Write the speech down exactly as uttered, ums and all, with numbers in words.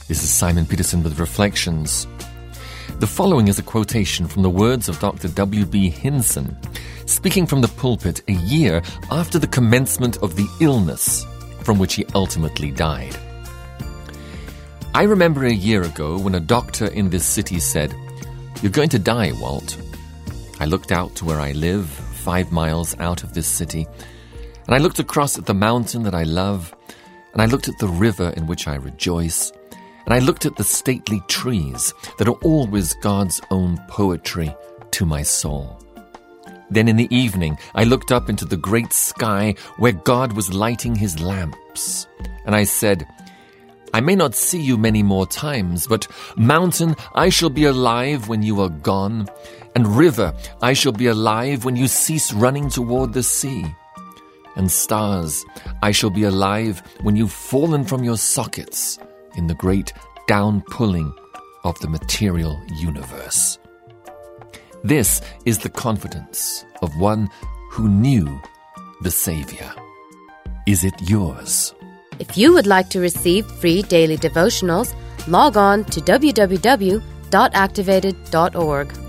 This is Simon Peterson with Reflections. The following is a quotation from the words of Doctor W B Hinson, speaking from the pulpit a year after the commencement of the illness from which he ultimately died. I remember a year ago when a doctor in this city said, "You're going to die, Walt." I looked out to where I live, five miles out of this city, and I looked across at the mountain that I love, and I looked at the river in which I rejoice, and I looked at the stately trees that are always God's own poetry to my soul. Then in the evening, I looked up into the great sky where God was lighting his lamps, and I said, "I may not see you many more times, but mountain, I shall be alive when you are gone, and river, I shall be alive when you cease running toward the sea. And stars, I shall be alive when you've fallen from your sockets in the great down-pulling of the material universe." This is the confidence of one who knew the Savior. Is it yours? If you would like to receive free daily devotionals, log on to w w w dot activated dot org.